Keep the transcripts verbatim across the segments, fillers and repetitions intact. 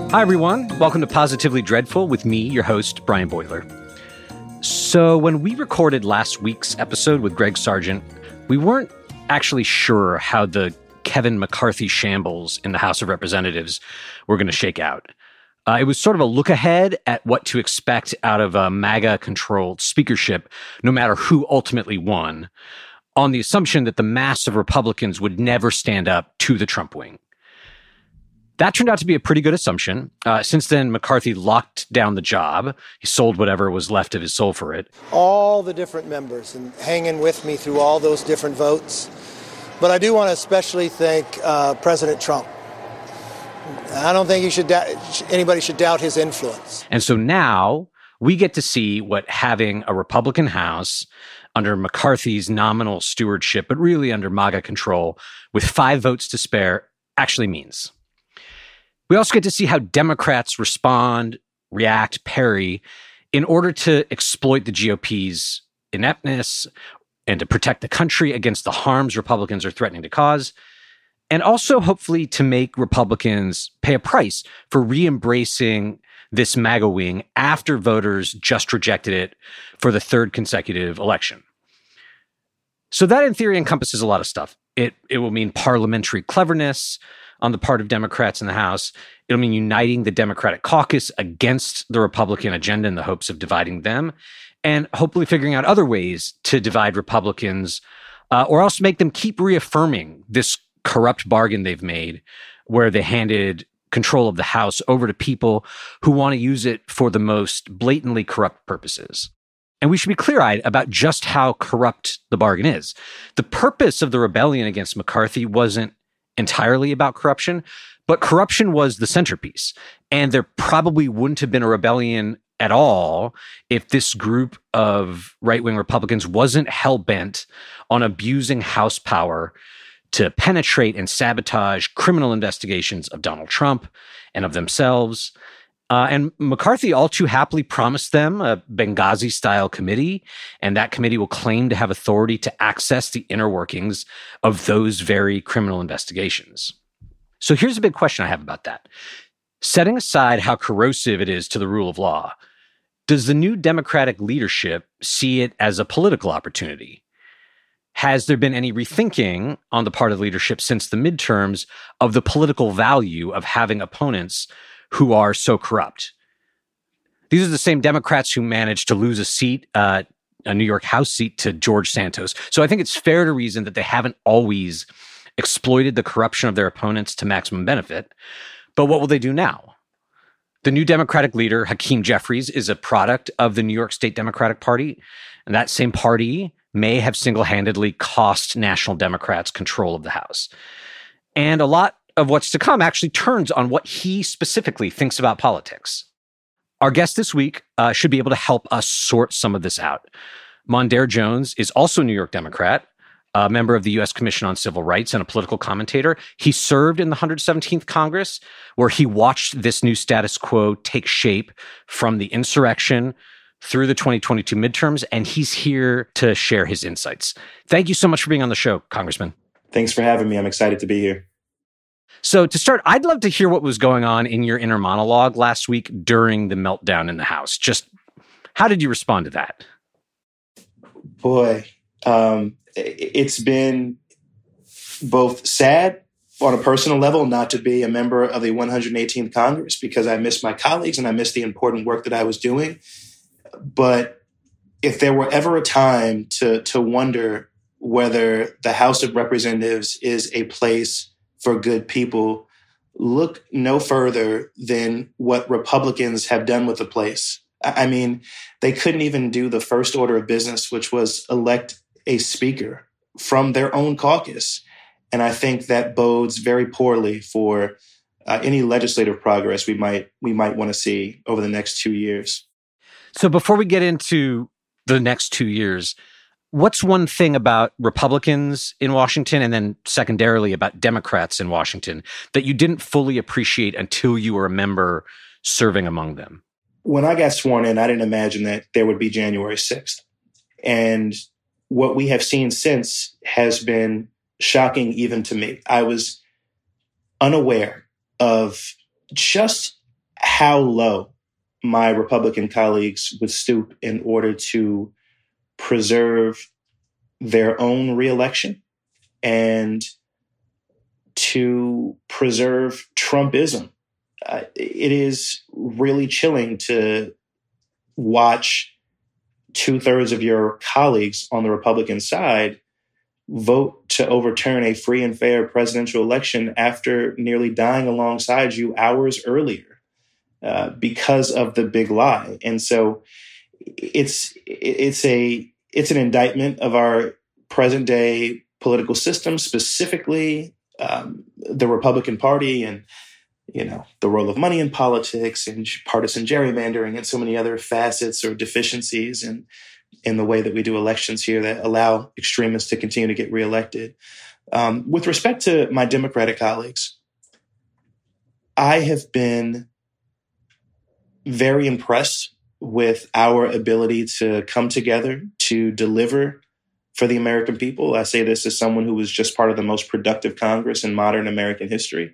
Hi, everyone. Welcome to Positively Dreadful with me, your host, Brian Boiler. So when we recorded last week's episode with Greg Sargent, we weren't actually sure how the Kevin McCarthy shambles in the House of Representatives were going to shake out. Uh, it was sort of a look ahead at what to expect out of a MAGA-controlled speakership, no matter who ultimately won, on the assumption that the mass of Republicans would never stand up to the Trump wing. That turned out to be a pretty good assumption. Uh, since then, McCarthy locked down the job. He sold whatever was left of his soul for it. All the different members and hanging with me through all those different votes. But I do want to especially thank uh, President Trump. I don't think he should da- anybody should doubt his influence. And so now we get to see what having a Republican House under McCarthy's nominal stewardship, but really under MAGA control, with five votes to spare, actually means. We also get to see how Democrats respond, react, parry in order to exploit the G O P's ineptness and to protect the country against the harms Republicans are threatening to cause, and also hopefully to make Republicans pay a price for re-embracing this MAGA wing after voters just rejected it for the third consecutive election. So that in theory encompasses a lot of stuff. It, it will mean parliamentary cleverness on the part of Democrats in the House. It'll mean uniting the Democratic caucus against the Republican agenda in the hopes of dividing them, and hopefully figuring out other ways to divide Republicans, uh, or else make them keep reaffirming this corrupt bargain they've made, where they handed control of the House over to people who want to use it for the most blatantly corrupt purposes. And we should be clear-eyed about just how corrupt the bargain is. The purpose of the rebellion against McCarthy wasn't entirely about corruption, but corruption was the centerpiece. And there probably wouldn't have been a rebellion at all if this group of right-wing Republicans wasn't hell-bent on abusing House power to penetrate and sabotage criminal investigations of Donald Trump and of themselves. Uh, and McCarthy all too happily promised them a Benghazi-style committee, and that committee will claim to have authority to access the inner workings of those very criminal investigations. So here's a big question I have about that. Setting aside how corrosive it is to the rule of law, does the new Democratic leadership see it as a political opportunity? Has there been any rethinking on the part of leadership since the midterms of the political value of having opponents who are so corrupt? These are the same Democrats who managed to lose a seat, uh, a New York House seat, to George Santos. So I think it's fair to reason that they haven't always exploited the corruption of their opponents to maximum benefit. But what will they do now? The new Democratic leader, Hakeem Jeffries, is a product of the New York State Democratic Party. And that same party may have single-handedly cost National Democrats control of the House. And a lot of what's to come actually turns on what he specifically thinks about politics. Our guest this week uh, should be able to help us sort some of this out. Mondaire Jones is also a New York Democrat, a member of the U S Commission on Civil Rights, and a political commentator. He served in the one hundred seventeenth Congress, where he watched this new status quo take shape from the insurrection through the twenty twenty-two midterms, and he's here to share his insights. Thank you so much for being on the show, Congressman. Thanks for having me. I'm excited to be here. So to start, I'd love to hear what was going on in your inner monologue last week during the meltdown in the House. Just how did you respond to that? Boy, um, it's been both sad on a personal level not to be a member of the one hundred eighteenth Congress, because I miss my colleagues and I miss the important work that I was doing. But if there were ever a time to, to wonder whether the House of Representatives is a place for good people, look no further than what Republicans have done with the place. I mean, they couldn't even do the first order of business, which was elect a speaker from their own caucus. And I think that bodes very poorly for uh, any legislative progress we might we might want to see over the next two years. So before we get into the next two years, what's one thing about Republicans in Washington, and then secondarily about Democrats in Washington, that you didn't fully appreciate until you were a member serving among them? When I got sworn in, I didn't imagine that there would be January sixth. And what we have seen since has been shocking even to me. I was unaware of just how low my Republican colleagues would stoop in order to preserve their own reelection and to preserve Trumpism. Uh, it is really chilling to watch two-thirds of your colleagues on the Republican side vote to overturn a free and fair presidential election after nearly dying alongside you hours earlier uh, because of the big lie. And so it's it's a it's an indictment of our present day political system, specifically um, the Republican Party, and you know the role of money in politics and partisan gerrymandering and so many other facets or deficiencies in in the way that we do elections here that allow extremists to continue to get reelected. Um, with respect to my Democratic colleagues, I have been very impressed with our ability to come together to deliver for the American people. I say this as someone who was just part of the most productive Congress in modern American history.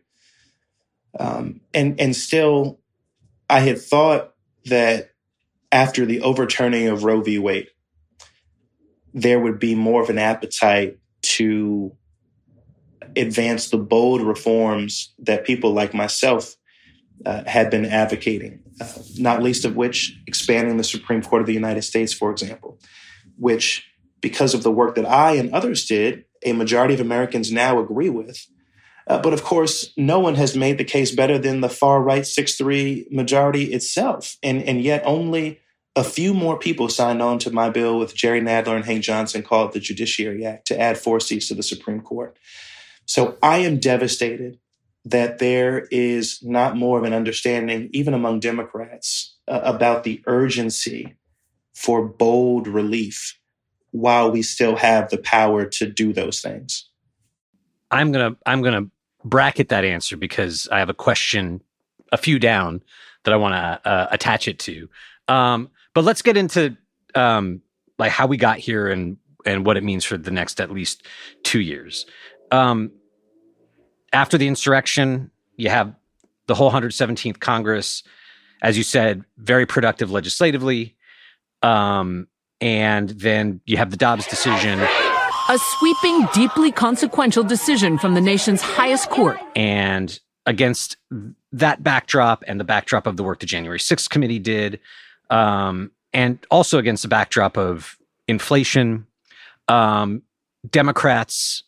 Um, and, and still, I had thought that after the overturning of Roe v. Wade, there would be more of an appetite to advance the bold reforms that people like myself uh, had been advocating, uh, not least of which expanding the Supreme Court of the United States, for example, which, because of the work that I and others did, a majority of Americans now agree with. Uh, but of course, no one has made the case better than the far-right six three majority itself. And, and yet only a few more people signed on to my bill with Jerry Nadler and Hank Johnson, called the Judiciary Act, to add four seats to the Supreme Court. So I am devastated that there is not more of an understanding, even among Democrats, uh, about the urgency for bold relief while we still have the power to do those things. I'm gonna I'm gonna bracket that answer because I have a question, a few down, that I want to uh, attach it to. Um, but let's get into um, like how we got here and and what it means for the next at least two years. Um, after the insurrection, you have the whole one hundred seventeenth Congress, as you said, very productive legislatively, um, and then you have the Dobbs decision. A sweeping, deeply consequential decision from the nation's highest court. And against that backdrop and the backdrop of the work the January sixth committee did, um, and also against the backdrop of inflation, um, Democrats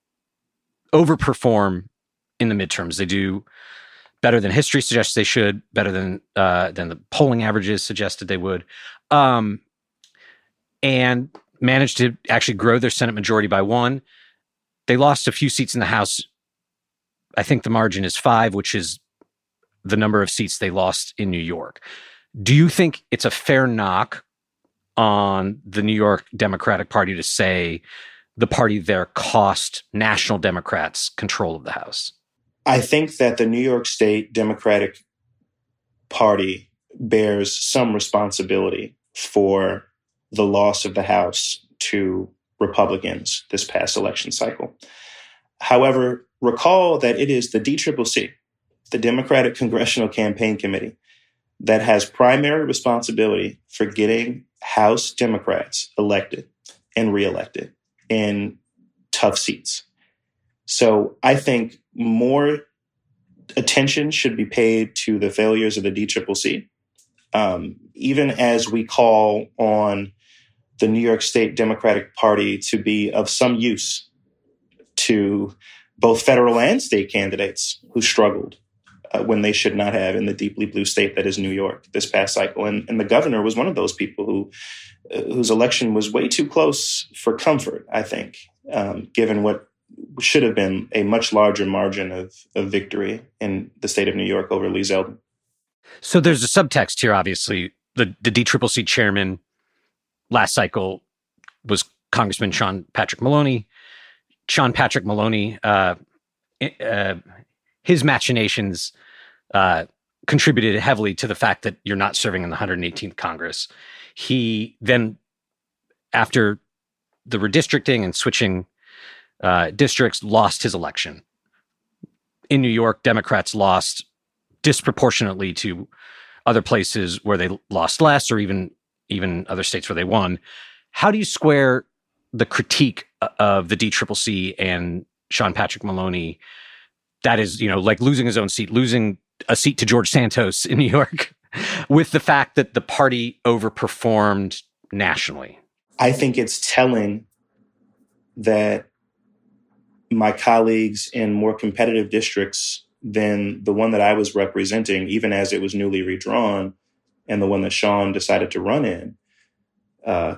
overperform in the midterms. They do better than history suggests they should, better than uh, than the polling averages suggested they would, um, and managed to actually grow their Senate majority by one. They lost a few seats in the House. I think the margin is five, which is the number of seats they lost in New York. Do you think it's a fair knock on the New York Democratic Party to say the party there cost national Democrats control of the House? I think that the New York State Democratic Party bears some responsibility for the loss of the House to Republicans this past election cycle. However, recall that it is the D C C C, the Democratic Congressional Campaign Committee, that has primary responsibility for getting House Democrats elected and reelected in tough seats. So I think more attention should be paid to the failures of the D C C C, um, even as we call on the New York State Democratic Party to be of some use to both federal and state candidates who struggled uh, when they should not have in the deeply blue state that is New York this past cycle. And, and the governor was one of those people who uh, whose election was way too close for comfort, I think, um, given what should have been a much larger margin of, of victory in the state of New York over Lee Zeldin. So there's a subtext here, obviously. The, the D C C C chairman last cycle was Congressman Sean Patrick Maloney. Sean Patrick Maloney, uh, uh, his machinations uh, contributed heavily to the fact that you're not serving in the one hundred eighteenth Congress. He then, after the redistricting and switching uh, districts, lost his election. In New York, Democrats lost disproportionately to other places where they lost less, or even even other states where they won. How do you square the critique of the D C C C and Sean Patrick Maloney? That is, you know, like losing his own seat, losing a seat to George Santos in New York, with the fact that the party overperformed nationally. I think it's telling that my colleagues in more competitive districts than the one that I was representing, even as it was newly redrawn, and the one that Sean decided to run in, uh,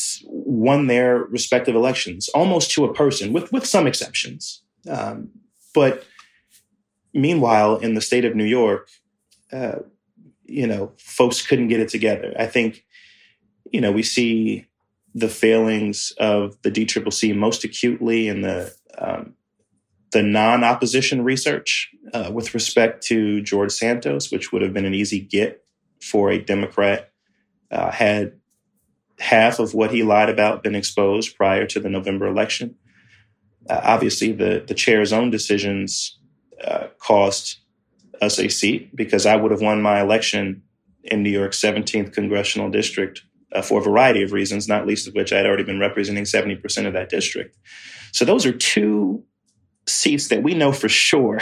won their respective elections almost to a person, with, with some exceptions. Um, but meanwhile, in the state of New York, uh, you know, folks couldn't get it together. I think, you know, we see the failings of the D C C C most acutely in the um, the non-opposition research uh, with respect to George Santos, which would have been an easy get for a Democrat, uh, had half of what he lied about been exposed prior to the November election. Uh, obviously, the, the chair's own decisions uh, cost us a seat, because I would have won my election in New York's seventeenth congressional district uh, for a variety of reasons, not least of which I had already been representing seventy percent of that district. So those are two seats that we know for sure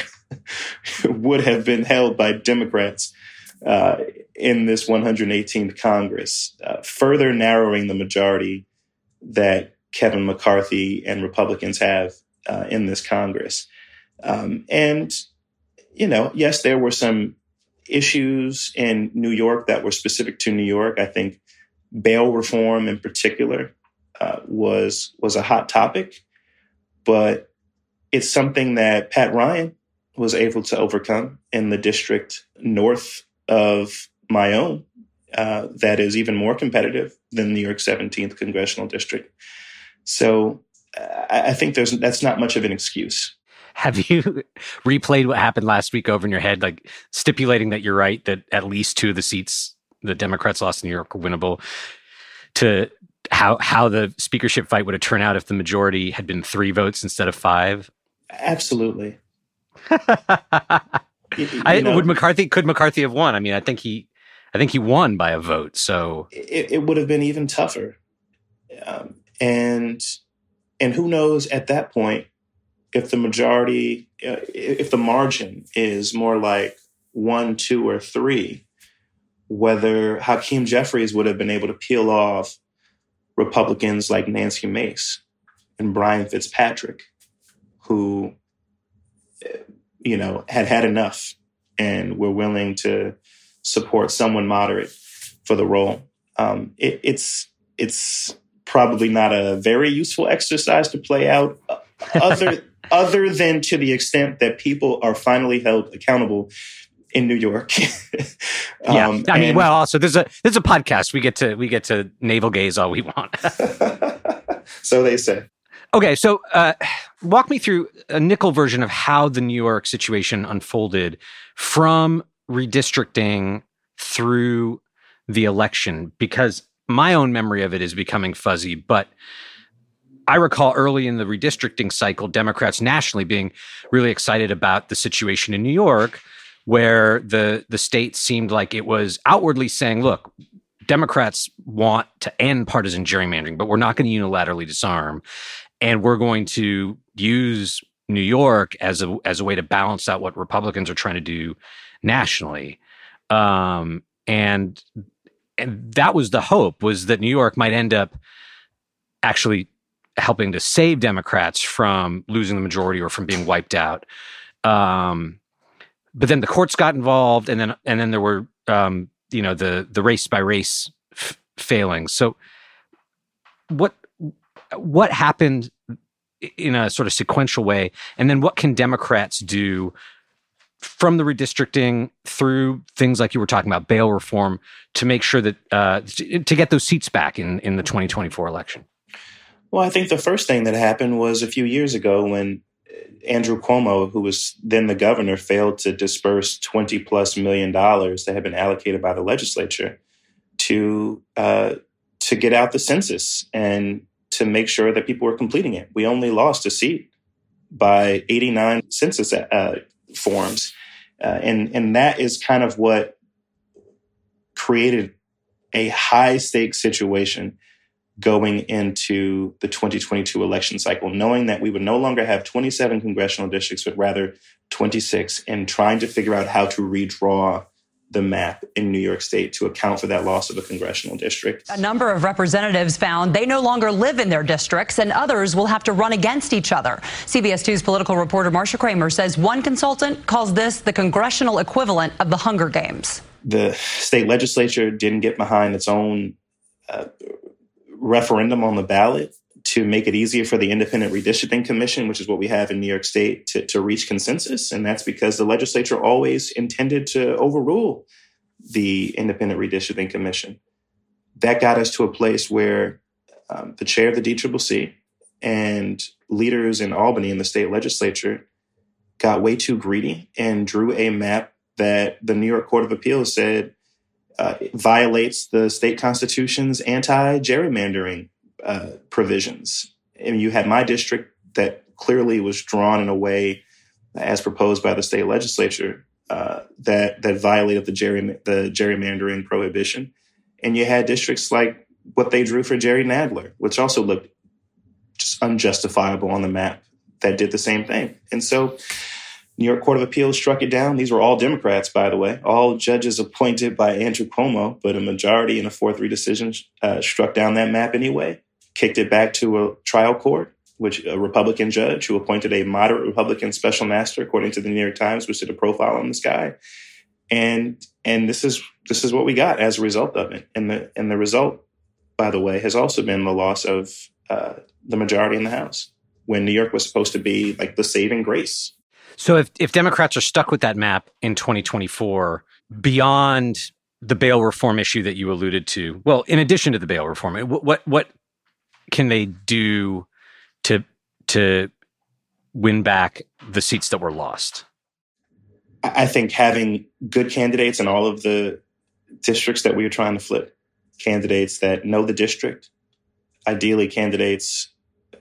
would have been held by Democrats uh, in this one hundred eighteenth Congress, uh, further narrowing the majority that Kevin McCarthy and Republicans have uh, in this Congress. Um, and, you know, yes, there were some issues in New York that were specific to New York. I think bail reform in particular uh, was was a hot topic, but it's something that Pat Ryan was able to overcome in the district north of my own, uh, that is even more competitive than New York's seventeenth congressional district. So uh, I think there's that's not much of an excuse. Have you replayed what happened last week over in your head, like stipulating that you're right, that at least two of the seats the Democrats lost in New York were winnable, to how how the speakership fight would have turned out if the majority had been three votes instead of five? Absolutely. you, you I, know, would McCarthy could McCarthy have won? I mean, I think he I think he won by a vote. So it, it would have been even tougher. Um, and and who knows at that point if the majority, uh, if the margin is more like one, two, or three, whether Hakeem Jeffries would have been able to peel off Republicans like Nancy Mace and Brian Fitzpatrick, who, you know, had had enough and were willing to support someone moderate for the role. Um, it, it's it's probably not a very useful exercise to play out, other other than to the extent that people are finally held accountable in New York. um, yeah, I mean, and, well, also there's a there's a podcast. We get to we get to navel gaze all we want. So they say. Okay, so uh, walk me through a nickel version of how the New York situation unfolded from redistricting through the election, because my own memory of it is becoming fuzzy. But I recall early in the redistricting cycle, Democrats nationally being really excited about the situation in New York, where the the state seemed like it was outwardly saying, look, Democrats want to end partisan gerrymandering, but we're not going to unilaterally disarm. And we're going to use New York as a as a way to balance out what Republicans are trying to do nationally. Um, and and that was the hope, was that New York might end up actually helping to save Democrats from losing the majority or from being wiped out. Um, but then the courts got involved, and then and then there were um, you know the the race by race f- failings. So what? What happened in a sort of sequential way? And then what can Democrats do from the redistricting through things like you were talking about, bail reform, to make sure that, uh, to, to get those seats back in, in the twenty twenty-four election? Well, I think the first thing that happened was a few years ago when Andrew Cuomo, who was then the governor, failed to disperse twenty plus million dollars that had been allocated by the legislature to, uh, to get out the census and to make sure that people were completing it. We only lost a seat by eighty-nine census uh, forms. Uh, and, and that is kind of what created a high-stakes situation going into the twenty twenty-two election cycle, knowing that we would no longer have twenty-seven congressional districts, but rather twenty-six, and trying to figure out how to redraw the map in New York State to account for that loss of a congressional district. A number of representatives found they no longer live in their districts, and others will have to run against each other. C B S two's political reporter Marsha Kramer says one consultant calls this the congressional equivalent of the Hunger Games. The state legislature didn't get behind its own uh, referendum on the ballot to make it easier for the Independent Redistricting Commission, which is what we have in New York State, to, to reach consensus. And that's because the legislature always intended to overrule the Independent Redistricting Commission. That got us to a place where um, the chair of the D C C C and leaders in Albany in the state legislature got way too greedy and drew a map that the New York Court of Appeals said uh, violates the state constitution's anti-gerrymandering uh, provisions. And you had my district that clearly was drawn in a way, as proposed by the state legislature, uh, that that violated the, gerry, the gerrymandering prohibition. And you had districts like what they drew for Jerry Nadler, which also looked just unjustifiable on the map, that did the same thing. And so New York Court of Appeals struck it down. These were all Democrats, by the way, all judges appointed by Andrew Cuomo, but a majority in a four three decision uh, struck down that map anyway, kicked it back to a trial court, which a Republican judge who appointed a moderate Republican special master, according to the New York Times, which did a profile on this guy. And and this is this is what we got as a result of it. And the and the result, by the way, has also been the loss of uh, the majority in the House, when New York was supposed to be like the saving grace. So if, if Democrats are stuck with that map in twenty twenty-four, beyond the bail reform issue that you alluded to, well, in addition to the bail reform, what what, what can they do to to win back the seats that were lost? I think having good candidates in all of the districts that we are trying to flip, candidates that know the district, ideally candidates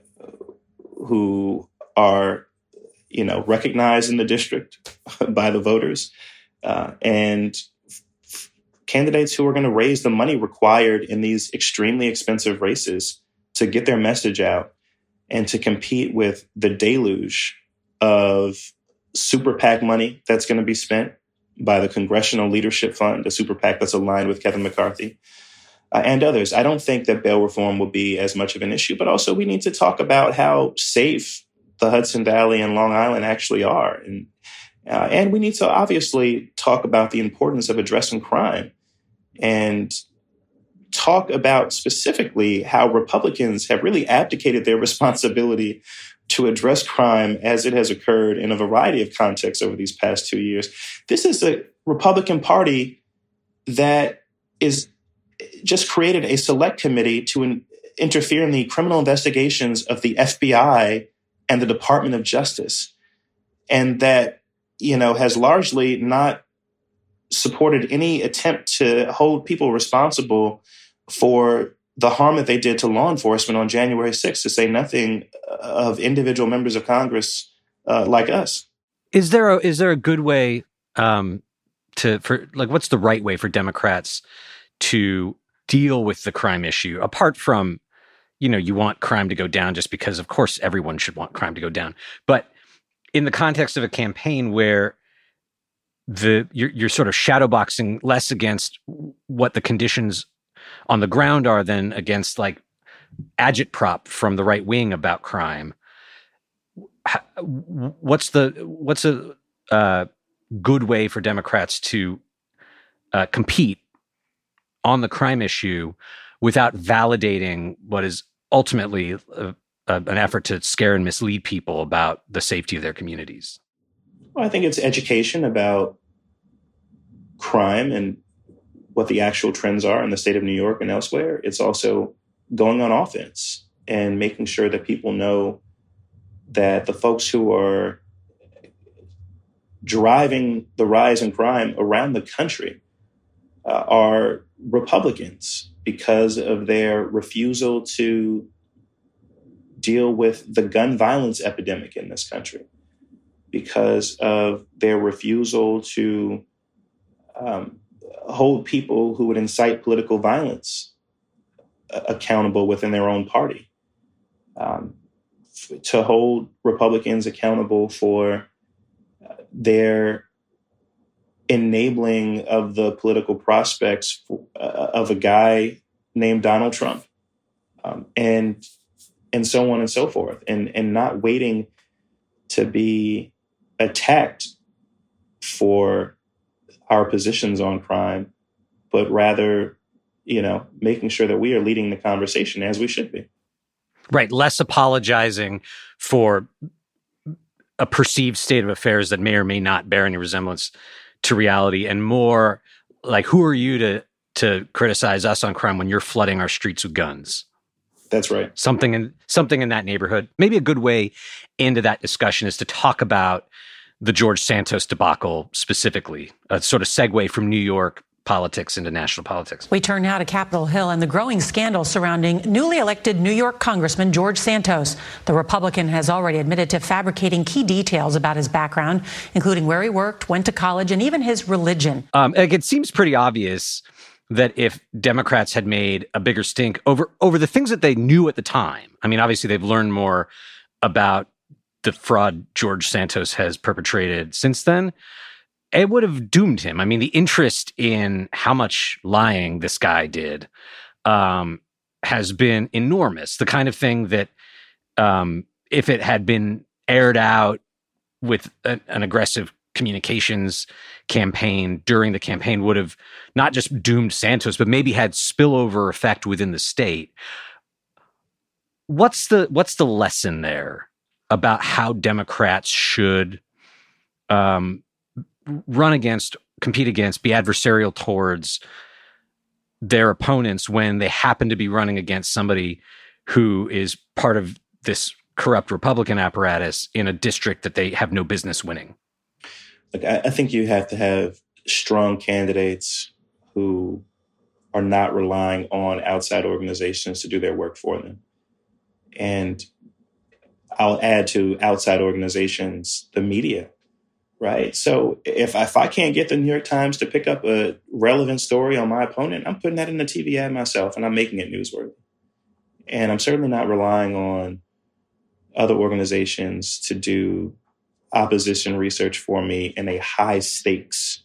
who are, you know, recognized in the district by the voters, uh, and f- candidates who are going to raise the money required in these extremely expensive races to get their message out and to compete with the deluge of super PAC money that's going to be spent by the Congressional Leadership Fund, a super PAC that's aligned with Kevin McCarthy, uh, and others. I don't think that bail reform will be as much of an issue, but also we need to talk about how safe the Hudson Valley and Long Island actually are. And, uh, and we need to obviously talk about the importance of addressing crime and talk about specifically how Republicans have really abdicated their responsibility to address crime as it has occurred in a variety of contexts over these past two years. This is a Republican Party that is just created a select committee to in, interfere in the criminal investigations of the F B I and the Department of Justice, and that, you know, has largely not supported any attempt to hold people responsible for the harm that they did to law enforcement on January sixth, to say nothing of individual members of Congress uh, like us. Is there a, is there a good way um, to, for like, what's the right way for Democrats to deal with the crime issue, apart from, you know, you want crime to go down just because, of course, everyone should want crime to go down. But in the context of a campaign where the you're, you're sort of shadowboxing less against what the conditions on the ground are than against like agitprop from the right wing about crime, what's the what's a uh, good way for Democrats to uh, compete on the crime issue without validating what is ultimately a, a, an effort to scare and mislead people about the safety of their communities? Well, I think it's education about crime and what the actual trends are in the state of New York and elsewhere. It's also going on offense and making sure that people know that the folks who are driving the rise in crime around the country uh, are Republicans because of their refusal to deal with the gun violence epidemic in this country. because of their refusal to um, hold people who would incite political violence uh, accountable within their own party, um, f- to hold Republicans accountable for uh, their enabling of the political prospects for, uh, of a guy named Donald Trump, um, and and so on and so forth, and and not waiting to be attacked for our positions on crime, but rather, you know, making sure that we are leading the conversation as we should be. Right. Less apologizing for a perceived state of affairs that may or may not bear any resemblance to reality, and more like, who are you to to criticize us on crime when you're flooding our streets with guns? That's right. Something in something in that neighborhood. Maybe a good way into that discussion is to talk about the George Santos debacle specifically, a sort of segue from New York politics into national politics. We turn now to Capitol Hill and the growing scandal surrounding newly elected New York Congressman George Santos. The Republican has already admitted to fabricating key details about his background, including where he worked, went to college, and even his religion. Um, like, it seems pretty obvious that if Democrats had made a bigger stink over over the things that they knew at the time, I mean, obviously they've learned more about the fraud George Santos has perpetrated since then, it would have doomed him. I mean, the interest in how much lying this guy did um, has been enormous. The kind of thing that um, if it had been aired out with a, an aggressive communications campaign during the campaign would have not just doomed Santos, but maybe had spillover effect within the state. What's the what's the lesson there about how Democrats should um, run against, compete against, be adversarial towards their opponents when they happen to be running against somebody who is part of this corrupt Republican apparatus in a district that they have no business winning? Look, I, I think you have to have strong candidates who are not relying on outside organizations to do their work for them. And I'll add to outside organizations, the media, right? So if, if I can't get the New York Times to pick up a relevant story on my opponent, I'm putting that in the T V ad myself and I'm making it newsworthy. And I'm certainly not relying on other organizations to do opposition research for me in a high stakes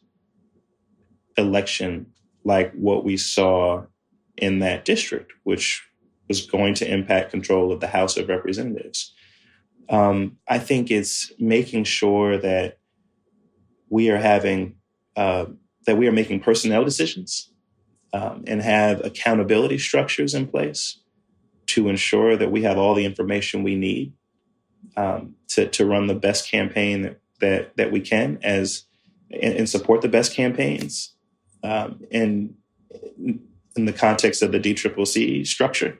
election like what we saw in that district, which was going to impact control of the House of Representatives. Um, I think it's making sure that we are having, uh, that we are making personnel decisions um, and have accountability structures in place to ensure that we have all the information we need um, to, to run the best campaign that, that, that we can as and, and support the best campaigns um, in, in the context of the D C C C structure.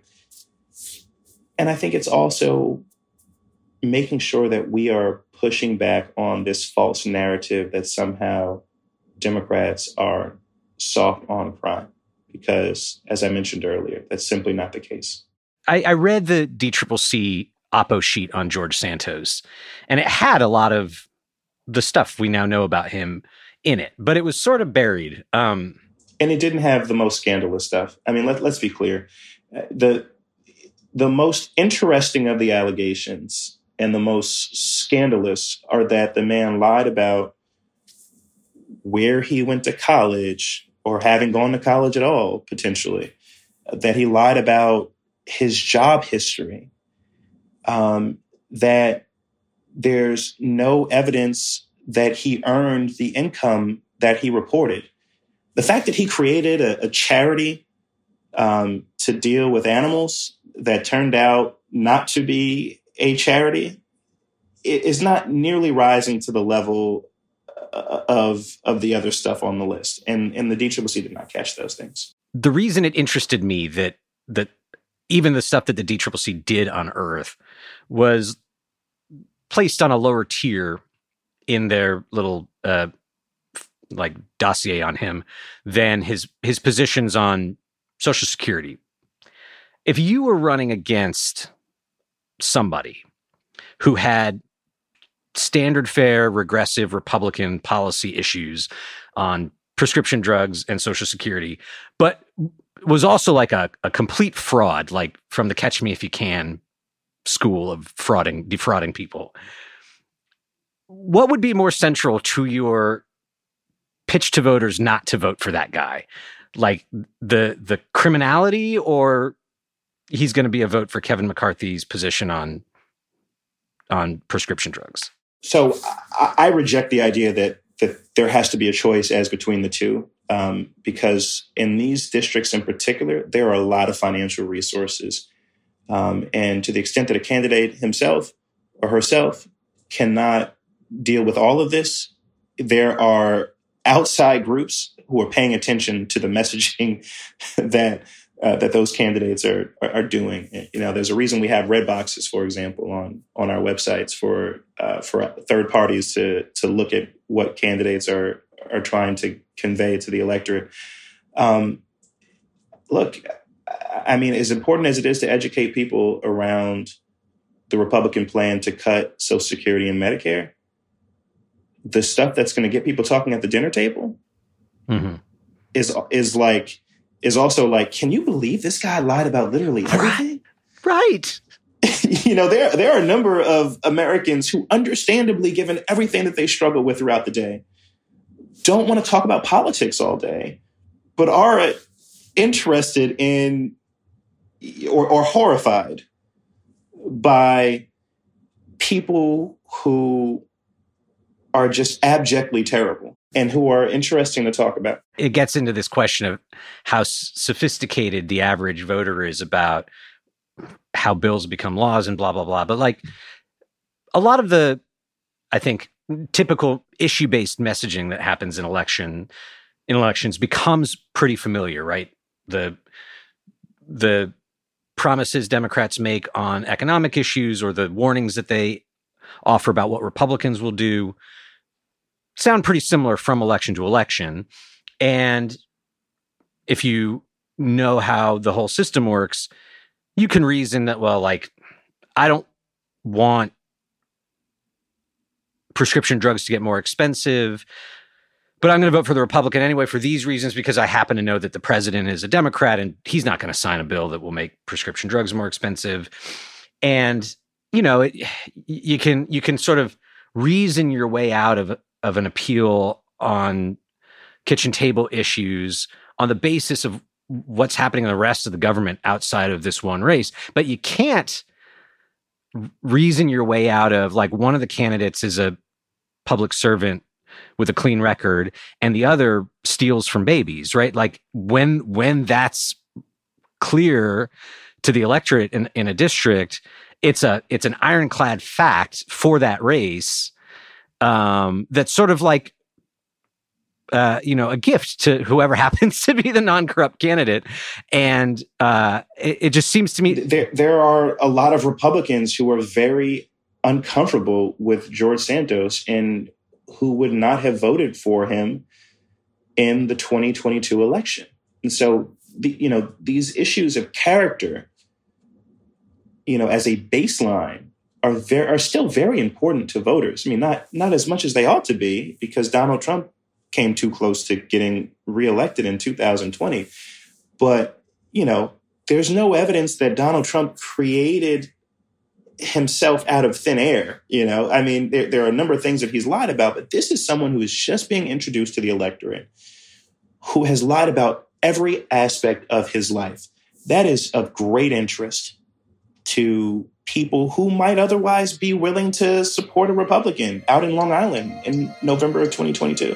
And I think it's also making sure that we are pushing back on this false narrative that somehow Democrats are soft on crime, because, as I mentioned earlier, that's simply not the case. I, I read the D C C C oppo sheet on George Santos, and it had a lot of the stuff we now know about him in it, but it was sort of buried. Um, and it didn't have the most scandalous stuff. I mean, let, let's be clear. The, the most interesting of the allegations and the most scandalous are that the man lied about where he went to college or having gone to college at all, potentially, that he lied about his job history, um, that there's no evidence that he earned the income that he reported. The fact that he created a, a charity um, to deal with animals that turned out not to be a charity is not nearly rising to the level of of the other stuff on the list. And, and the D C C C did not catch those things. The reason it interested me that that even the stuff that the D C C C did unearth was placed on a lower tier in their little uh, like dossier on him than his his positions on Social Security. If you were running against somebody who had standard fare, regressive Republican policy issues on prescription drugs and Social Security, but was also like a, a complete fraud, like from the Catch Me If You Can school of frauding, defrauding people. What would be more central to your pitch to voters not to vote for that guy? Like the the criminality, or he's going to be a vote for Kevin McCarthy's position on on prescription drugs? So I, I reject the idea that that there has to be a choice as between the two, um, because in these districts in particular, there are a lot of financial resources. Um, and to the extent that a candidate himself or herself cannot deal with all of this, there are outside groups who are paying attention to the messaging that uh, that those candidates are, are are doing. You know, there's a reason we have red boxes, for example, on on our websites for uh, for third parties to to look at what candidates are are trying to convey to the electorate. Um, look, I mean, as important as it is to educate people around the Republican plan to cut Social Security and Medicare, the stuff that's going to get people talking at the dinner table mm-hmm. is is like is also like, can you believe this guy lied about literally everything? Right. You know, there there are a number of Americans who, understandably, given everything that they struggle with throughout the day, don't want to talk about politics all day, but are interested in or, or horrified by people who are just abjectly terrible and who are interesting to talk about. It gets into this question of how s- sophisticated the average voter is about how bills become laws and blah, blah, blah. But like a lot of the, I think, typical issue-based messaging that happens in election in elections becomes pretty familiar, right? The the promises Democrats make on economic issues or the warnings that they offer about what Republicans will do sound pretty similar from election to election. And if you know how the whole system works, you can reason that, well, like, I don't want prescription drugs to get more expensive, but I'm going to vote for the Republican anyway for these reasons, because I happen to know that the president is a Democrat and he's not going to sign a bill that will make prescription drugs more expensive. And, you know, it, you can you can sort of reason your way out of, of an appeal on kitchen table issues on the basis of what's happening in the rest of the government outside of this one race. But you can't reason your way out of, like, one of the candidates is a public servant with a clean record and the other steals from babies, right? Like when when that's clear to the electorate in, in a district, it's a it's an ironclad fact for that race um, that's sort of like uh, you know, a gift to whoever happens to be the non-corrupt candidate. And uh, it, it just seems to me there there are a lot of Republicans who are very uncomfortable with George Santos and who would not have voted for him in the twenty twenty-two election. And so, the, you know, these issues of character, you know, as a baseline are very, are still very important to voters. I mean, not not as much as they ought to be, because Donald Trump came too close to getting reelected in two thousand twenty. But, you know, there's no evidence that Donald Trump created himself out of thin air. You know, I mean, there, there are a number of things that he's lied about, but this is someone who is just being introduced to the electorate, who has lied about every aspect of his life. That is of great interest to people who might otherwise be willing to support a Republican out in Long Island in November of twenty twenty-two.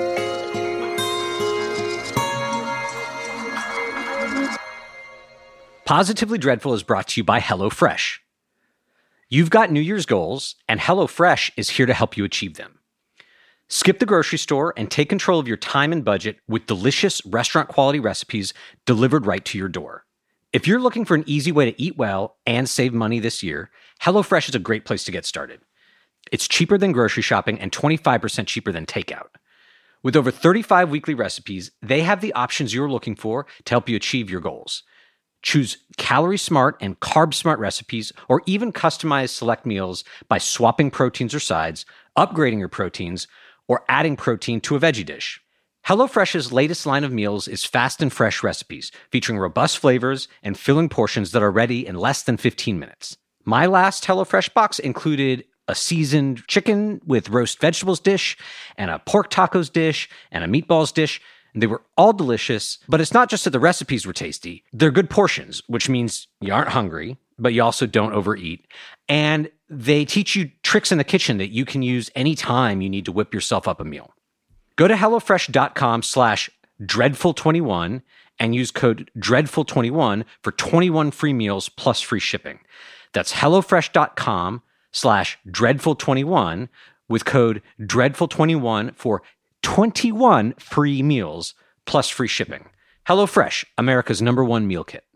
Positively Dreadful is brought to you by HelloFresh. You've got New Year's goals, and HelloFresh is here to help you achieve them. Skip the grocery store and take control of your time and budget with delicious restaurant-quality recipes delivered right to your door. If you're looking for an easy way to eat well and save money this year, HelloFresh is a great place to get started. It's cheaper than grocery shopping and twenty-five percent cheaper than takeout. With over thirty-five weekly recipes, they have the options you're looking for to help you achieve your goals. Choose calorie-smart and carb-smart recipes, or even customize select meals by swapping proteins or sides, upgrading your proteins, or adding protein to a veggie dish. HelloFresh's latest line of meals is fast and fresh recipes, featuring robust flavors and filling portions that are ready in less than fifteen minutes. My last HelloFresh box included a seasoned chicken with roast vegetables dish, and a pork tacos dish, and a meatballs dish. And they were all delicious, but it's not just that the recipes were tasty. They're good portions, which means you aren't hungry, but you also don't overeat. And they teach you tricks in the kitchen that you can use anytime you need to whip yourself up a meal. Go to HelloFresh.com slash Dreadful21 and use code Dreadful twenty-one for twenty-one free meals plus free shipping. That's HelloFresh.com slash Dreadful21 with code Dreadful twenty-one for twenty-one free meals plus free shipping. HelloFresh, America's number one meal kit.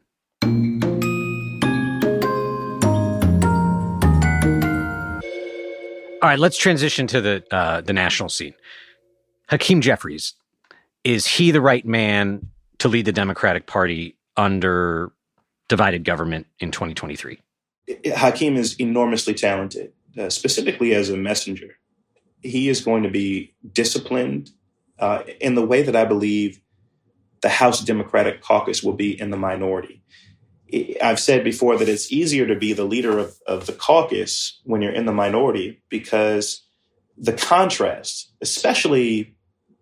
All right, let's transition to the uh, the national scene. Hakeem Jeffries, is he the right man to lead the Democratic Party under divided government in twenty twenty-three? Hakeem is enormously talented, uh, specifically as a messenger. He is going to be disciplined uh, in the way that I believe the House Democratic Caucus will be in the minority. I've said before that it's easier to be the leader of, of the caucus when you're in the minority because the contrast, especially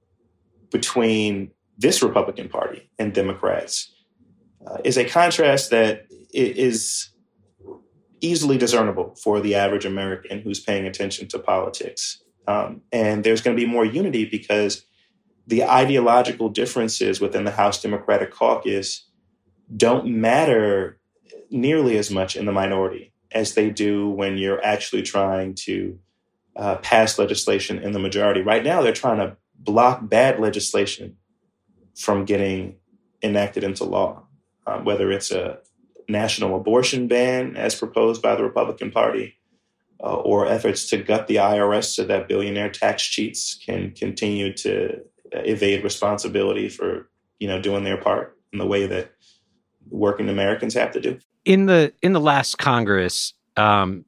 between this Republican Party and Democrats, uh, is a contrast that is easily discernible for the average American who's paying attention to politics. Um, and there's going to be more unity because the ideological differences within the House Democratic Caucus don't matter nearly as much in the minority as they do when you're actually trying to uh, pass legislation in the majority. Right now, they're trying to block bad legislation from getting enacted into law, um, whether it's a national abortion ban as proposed by the Republican Party, uh, or efforts to gut the I R S so that billionaire tax cheats can continue to evade responsibility for, you know, doing their part in the way that working Americans have to do. In the in the last Congress, um,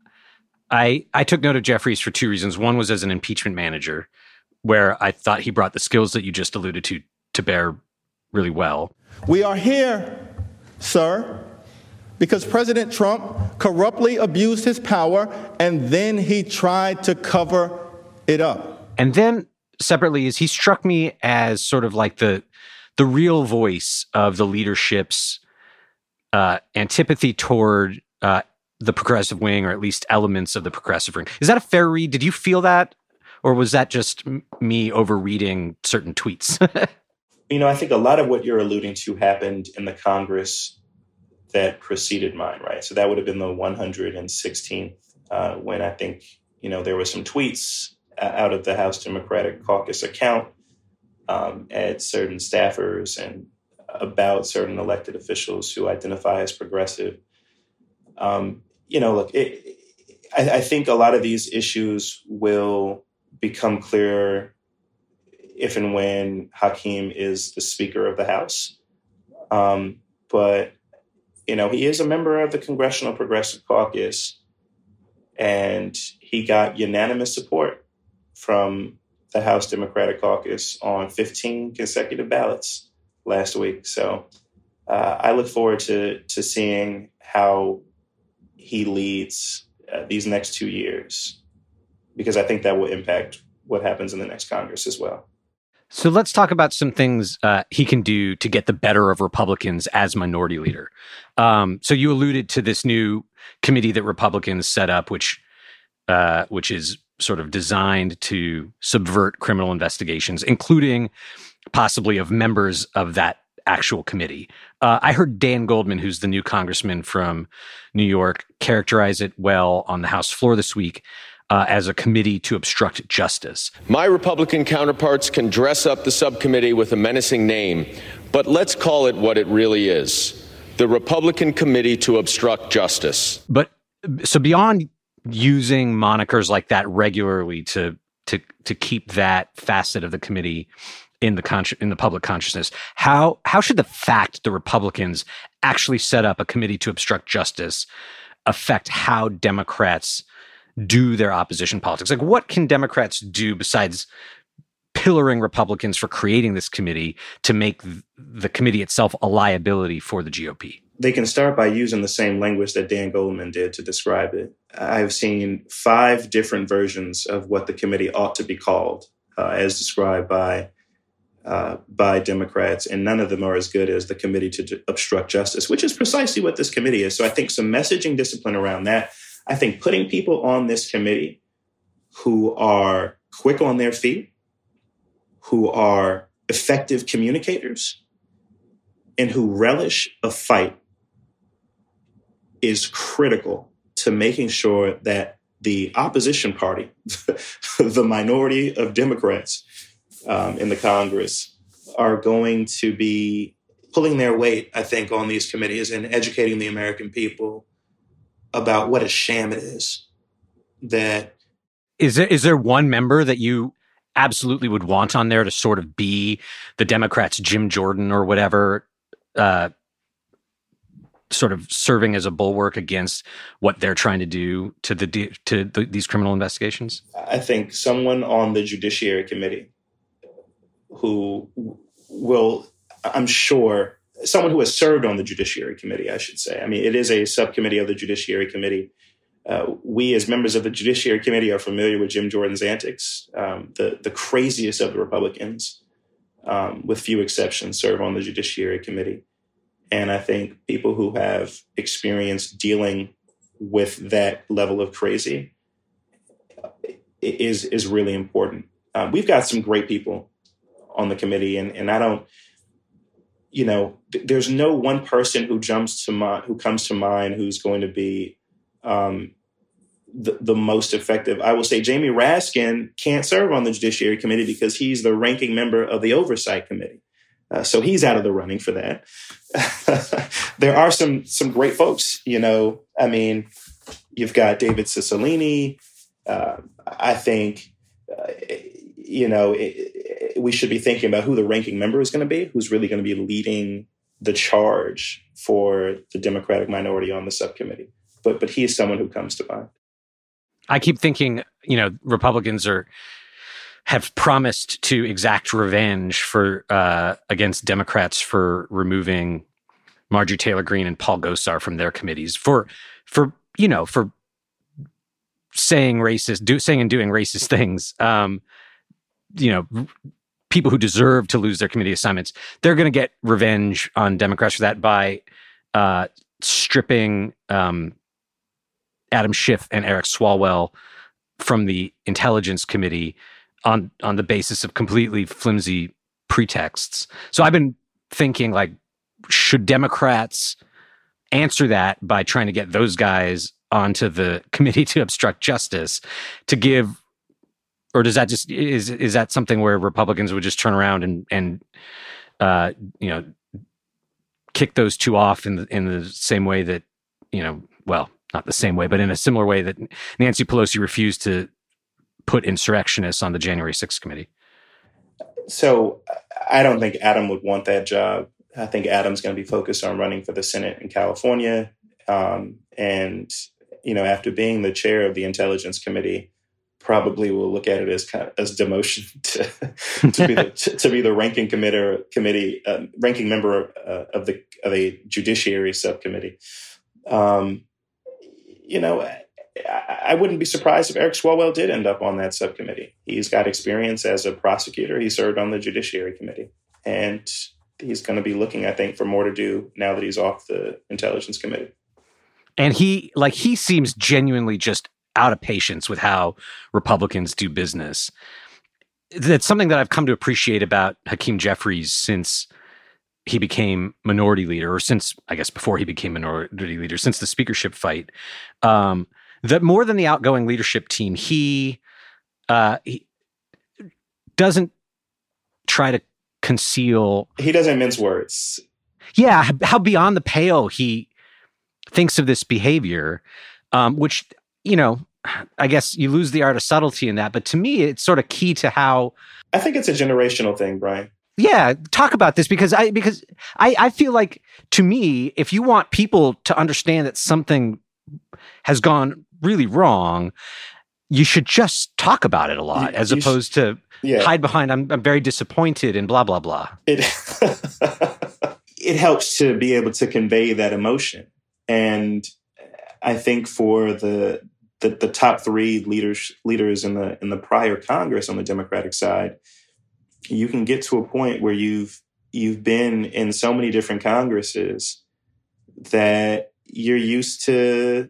I I took note of Jeffries for two reasons. One was as an impeachment manager, where I thought he brought the skills that you just alluded to to bear really well. We are here, sir, because President Trump corruptly abused his power and then he tried to cover it up. And then separately, is he struck me as sort of like the the real voice of the leadership's uh, antipathy toward uh, the progressive wing, or at least elements of the progressive wing. Is that a fair read? Did you feel that? Or was that just m- me overreading certain tweets? You know, I think a lot of what you're alluding to happened in the Congress that preceded mine, right? So that would have been the one hundred sixteenth, uh, when I think, you know, there were some tweets out of the House Democratic Caucus account um, at certain staffers and about certain elected officials who identify as progressive. Um, you know, look, it, I, I think a lot of these issues will become clearer if and when Hakeem is the Speaker of the House. Um, but, you know, he is a member of the Congressional Progressive Caucus, and he got unanimous support from the House Democratic Caucus on fifteen consecutive ballots last week. So uh, I look forward to to seeing how he leads uh, these next two years, because I think that will impact what happens in the next Congress as well. So let's talk about some things uh, he can do to get the better of Republicans as minority leader. Um, so you alluded to this new committee that Republicans set up, which uh, which is sort of designed to subvert criminal investigations, including possibly of members of that actual committee. Uh, I heard Dan Goldman, who's the new congressman from New York, characterize it well on the House floor this week uh, as a committee to obstruct justice. My Republican counterparts can dress up the subcommittee with a menacing name, but let's call it what it really is: the Republican Committee to Obstruct Justice. But so beyond using monikers like that regularly to to to keep that facet of the committee in the con- in the public consciousness, how how should the fact the Republicans actually set up a committee to obstruct justice affect how Democrats do their opposition politics? Like, what can Democrats do besides pillaring Republicans for creating this committee to make th- the committee itself a liability for the G O P? They can start by using the same language that Dan Goldman did to describe it. I've seen five different versions of what the committee ought to be called, uh, as described by uh, by Democrats, and none of them are as good as the Committee to D- Obstruct Justice, which is precisely what this committee is. So I think some messaging discipline around that. I think putting people on this committee who are quick on their feet, who are effective communicators, and who relish a fight is critical to making sure that the opposition party, the minority of Democrats um, in the Congress, are going to be pulling their weight, I think, on these committees and educating the American people about what a sham it is. That is there, is there one member that you absolutely would want on there to sort of be the Democrats' Jim Jordan or whatever, uh, sort of serving as a bulwark against what they're trying to do to the to the, these criminal investigations? I think someone on the Judiciary Committee who will, I'm sure, someone who has served on the Judiciary Committee, I should say. I mean, it is a subcommittee of the Judiciary Committee. Uh, we, as members of the Judiciary Committee, are familiar with Jim Jordan's antics. Um, the, the craziest of the Republicans, um, with few exceptions, serve on the Judiciary Committee. And I think people who have experience dealing with that level of crazy is, is really important. Um, we've got some great people on the committee, and, and I don't, you know, th- there's no one person who jumps to mind, who comes to mind, who's going to be um, the, the most effective. I will say Jamie Raskin can't serve on the Judiciary Committee because he's the ranking member of the Oversight Committee. Uh, so he's out of the running for that. There are some some great folks, you know. I mean, you've got David Cicilline. Uh, I think, uh, you know, it, it, we should be thinking about who the ranking member is going to be, who's really going to be leading the charge for the Democratic minority on the subcommittee. But but he is someone who comes to mind. I keep thinking, you know, Republicans are have promised to exact revenge for uh, against Democrats for removing Marjorie Taylor Greene and Paul Gosar from their committees for for you know for saying racist, do, saying and doing racist things. Um, you know, people who deserve to lose their committee assignments. They're going to get revenge on Democrats for that by uh, stripping um, Adam Schiff and Eric Swalwell from the Intelligence Committee on on the basis of completely flimsy pretexts. So I've been thinking, like, should Democrats answer that by trying to get those guys onto the Committee to Obstruct Justice to give, or does that just, is is that something where Republicans would just turn around and, and uh, you know, kick those two off in the, in the same way that, you know, well, not the same way, but in a similar way that Nancy Pelosi refused to put insurrectionists on the January sixth committee? So I don't think Adam would want that job. I think Adam's going to be focused on running for the Senate in California. Um, and, you know, after being the chair of the Intelligence Committee, probably will look at it as kind of, as demotion to, to be the to, to be the ranking committee committee uh, ranking member uh, of the of a Judiciary subcommittee. Um, you know, I, I wouldn't be surprised if Eric Swalwell did end up on that subcommittee. He's got experience as a prosecutor. He served on the Judiciary Committee, and he's going to be looking, I think, for more to do now that he's off the Intelligence Committee. And he, like, he seems genuinely just out of patience with how Republicans do business. That's something that I've come to appreciate about Hakeem Jeffries since he became minority leader, or since, I guess, before he became minority leader, since the speakership fight. Um, that more than the outgoing leadership team, he, uh, he doesn't try to conceal. He doesn't mince words. Yeah, how beyond the pale he thinks of this behavior, um, which, you know, I guess you lose the art of subtlety in that. But to me, it's sort of key to how. I think it's a generational thing, Brian. Yeah, talk about this because I because I, I feel like, to me, if you want people to understand that something has gone really wrong, you should just talk about it a lot, you, as you opposed sh- to yeah. hide behind I'm I'm very disappointed and blah blah blah. It it helps to be able to convey that emotion, and I think for the the, the top three leaders leaders in the in the prior Congress on the Democratic side, you can get to a point where you've you've been in so many different Congresses that you're used to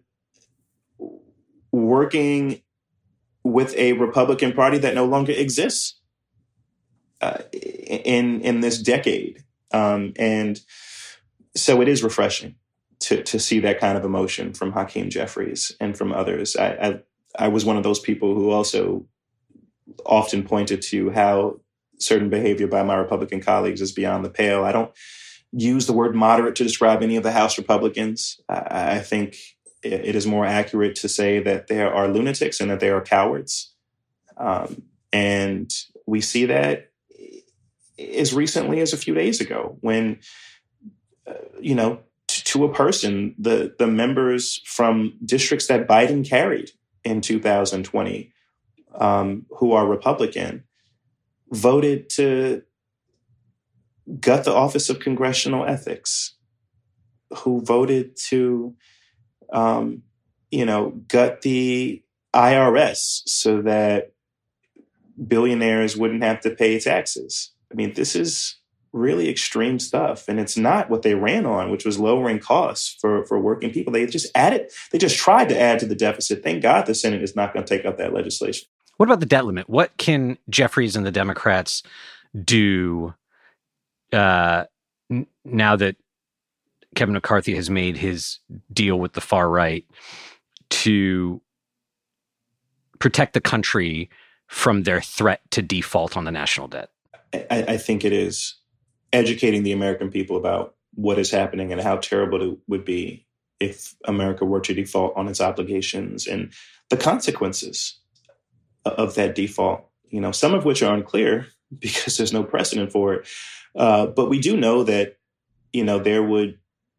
working with a Republican Party that no longer exists uh, in in this decade, um, and so it is refreshing to to see that kind of emotion from Hakeem Jeffries and from others. I I, I was one of those people who also often pointed to how certain behavior by my Republican colleagues is beyond the pale. I don't use the word moderate to describe any of the House Republicans. I, I think it is more accurate to say that there are lunatics and that they are cowards. Um, and we see that as recently as a few days ago when, uh, you know, t- to a person, the, the members from districts that Biden carried in two thousand twenty, um, who are Republican, voted to gut the Office of Congressional Ethics, who voted to, um, you know, gut the I R S so that billionaires wouldn't have to pay taxes. I mean, this is really extreme stuff. And it's not what they ran on, which was lowering costs for, for working people. They just added, they just tried to add to the deficit. Thank God the Senate is not going to take up that legislation. What about the debt limit? What can Jeffries and the Democrats do uh, n- now that Kevin McCarthy has made his deal with the far right to protect the country from their threat to default on the national debt? I, I think it is educating the American people about what is happening and how terrible it would be if America were to default on its obligations and the consequences of that default, you know, some of which are unclear because there's no precedent for it. Uh, but we do know that, you know, there would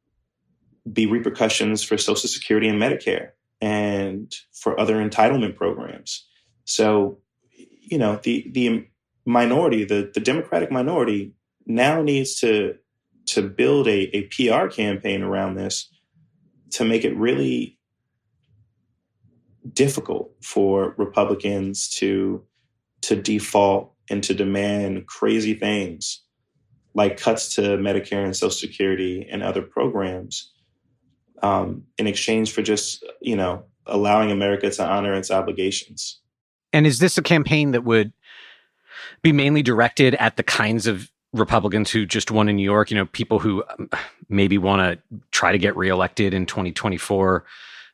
be repercussions for Social Security and Medicare and for other entitlement programs. So, you know, the the minority, the, the Democratic minority now needs to to build a, a P R campaign around this to make it really difficult for Republicans to to default and to demand crazy things like cuts to Medicare and Social Security and other programs um, in exchange for just, you know, allowing America to honor its obligations. And is this a campaign that would be mainly directed at the kinds of Republicans who just won in New York, you know, people who maybe want to try to get reelected in twenty twenty-four,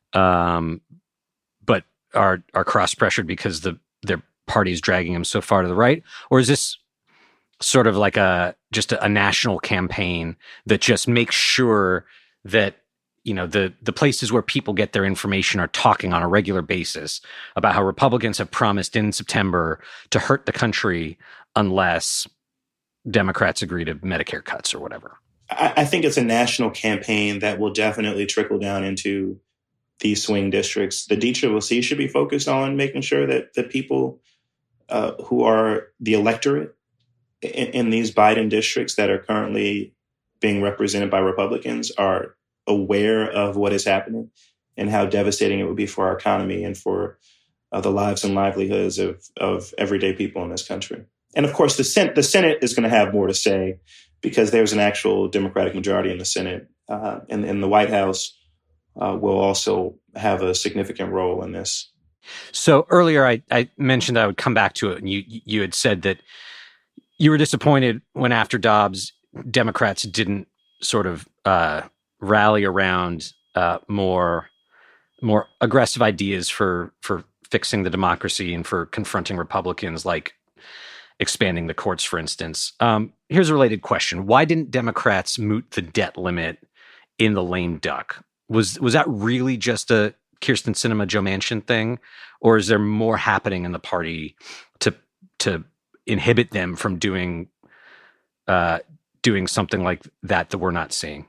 um, but are are cross-pressured because the their party is dragging them so far to the right? Or is this sort of like a just a, a national campaign that just makes sure that, you know, the the places where people get their information are talking on a regular basis about how Republicans have promised in September to hurt the country unless Democrats agree to Medicare cuts or whatever? I, I think it's a national campaign that will definitely trickle down into these swing districts. The D C C C should be focused on making sure that the people uh, who are the electorate in, in these Biden districts that are currently being represented by Republicans are aware of what is happening and how devastating it would be for our economy and for uh, the lives and livelihoods of, of everyday people in this country. And of course, the Senate, the Senate is going to have more to say because there's an actual Democratic majority in the Senate, uh, and, and the White House uh, will also have a significant role in this. So earlier, I, I mentioned I would come back to it, and you you had said that you were disappointed when after Dobbs, Democrats didn't sort of uh, rally around uh, more more aggressive ideas for for fixing the democracy and for confronting Republicans, like expanding the courts, for instance. Um, here's a related question. Why didn't Democrats moot the debt limit in the lame duck? Was was that really just a Kyrsten Sinema, Joe Manchin thing? Or is there more happening in the party to to inhibit them from doing uh, doing something like that that we're not seeing?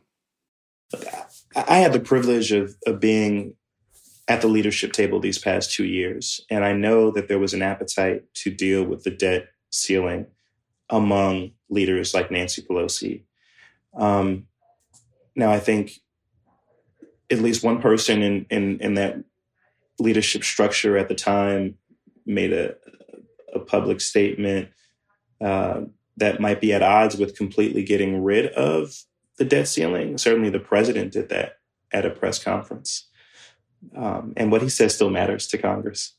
I had the privilege of, of being at the leadership table these past two years, and I know that there was an appetite to deal with the debt ceiling among leaders like Nancy Pelosi. Um, now, I think at least one person in, in, in that leadership structure at the time made a, a public statement uh, that might be at odds with completely getting rid of the debt ceiling. Certainly the president did that at a press conference. Um, and what he says still matters to Congress.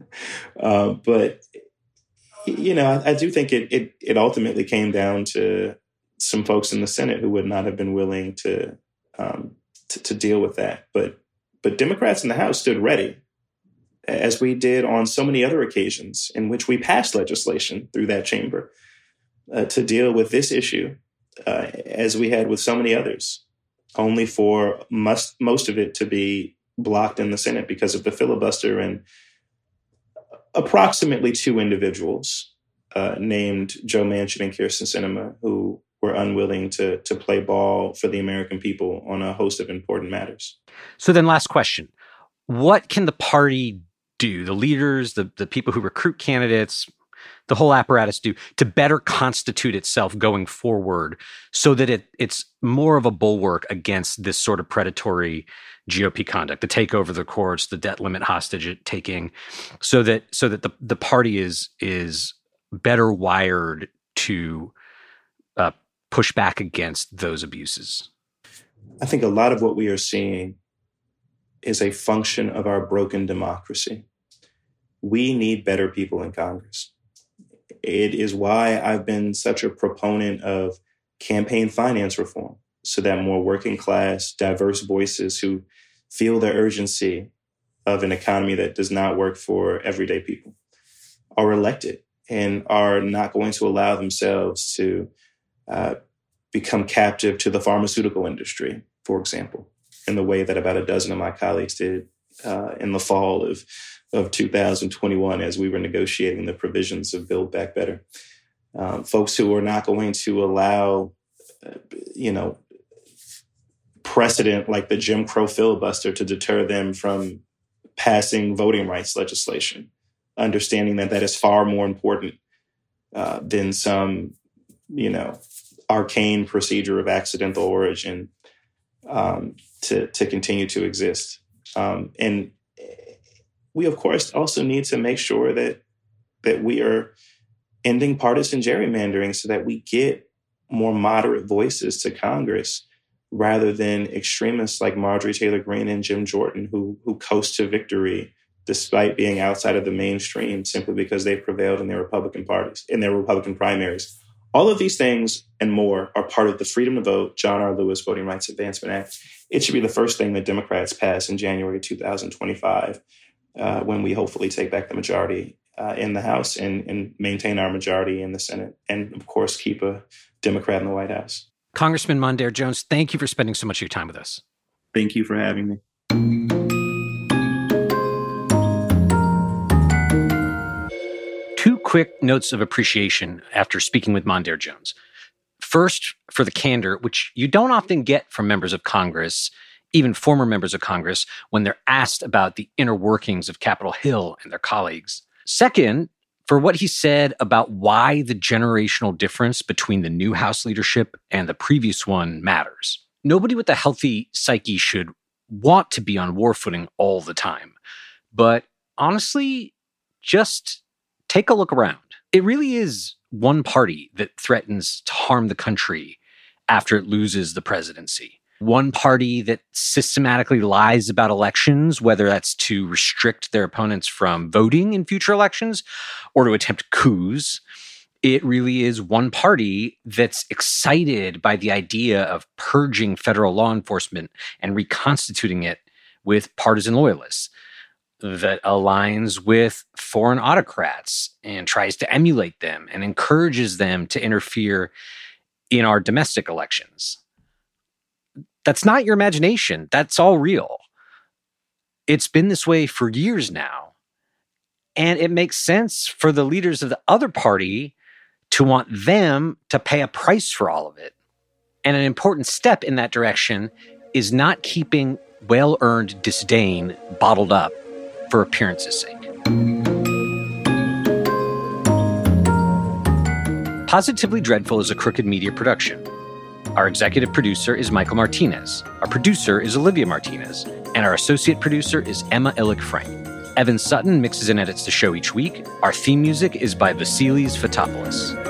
uh, but, you know, I, I do think it, it it ultimately came down to some folks in the Senate who would not have been willing to um, to, to deal with that. But but Democrats in the House stood ready, as we did on so many other occasions in which we passed legislation through that chamber uh, to deal with this issue, uh, as we had with so many others, only for most, most of it to be blocked in the Senate because of the filibuster and approximately two individuals uh, named Joe Manchin and Kyrsten Sinema, who were unwilling to to play ball for the American people on a host of important matters. So then last question, what can the party do, the leaders, the, the people who recruit candidates, the whole apparatus do to better constitute itself going forward so that it it's more of a bulwark against this sort of predatory G O P conduct, the takeover of the courts, the debt limit hostage taking, so that so that the, the party is is better wired to uh, push back against those abuses? I think a lot of what we are seeing is a function of our broken democracy. We need better people in Congress. It is why I've been such a proponent of campaign finance reform, so that more working class, diverse voices who feel the urgency of an economy that does not work for everyday people are elected and are not going to allow themselves to uh, become captive to the pharmaceutical industry, for example, in the way that about a dozen of my colleagues did uh, in the fall of, of two thousand twenty-one as we were negotiating the provisions of Build Back Better. Um, folks who are not going to allow, uh, you know, precedent like the Jim Crow filibuster to deter them from passing voting rights legislation, understanding that that is far more important uh, than some, you know, arcane procedure of accidental origin um, to, to continue to exist. Um, and we, of course, also need to make sure that that we are ending partisan gerrymandering so that we get more moderate voices to Congress rather than extremists like Marjorie Taylor Greene and Jim Jordan who who coast to victory despite being outside of the mainstream simply because they prevailed in their Republican parties, in their Republican primaries. All of these things and more are part of the Freedom to Vote, John R. Lewis Voting Rights Advancement Act. It should be the first thing that Democrats pass in January two thousand twenty-five uh, when we hopefully take back the majority uh, in the House and, and maintain our majority in the Senate. And, of course, keep a Democrat in the White House. Congressman Mondaire Jones, thank you for spending so much of your time with us. Thank you for having me. Two quick notes of appreciation after speaking with Mondaire Jones. First, for the candor, which you don't often get from members of Congress, even former members of Congress, when they're asked about the inner workings of Capitol Hill and their colleagues. Second, for what he said about why the generational difference between the new House leadership and the previous one matters. Nobody with a healthy psyche should want to be on war footing all the time. But honestly, just take a look around. It really is one party that threatens to harm the country after it loses the presidency. One party that systematically lies about elections, whether that's to restrict their opponents from voting in future elections or to attempt coups. It really is one party that's excited by the idea of purging federal law enforcement and reconstituting it with partisan loyalists, that aligns with foreign autocrats and tries to emulate them and encourages them to interfere in our domestic elections. That's not your imagination. That's all real. It's been this way for years now. And it makes sense for the leaders of the other party to want them to pay a price for all of it. And an important step in that direction is not keeping well-earned disdain bottled up for appearance's sake. Positively Dreadful is a Crooked Media production. Our executive producer is Michael Martinez. Our producer is Olivia Martinez. And our associate producer is Emma Illick-Frank. Evan Sutton mixes and edits the show each week. Our theme music is by Vasilis Fotopoulos.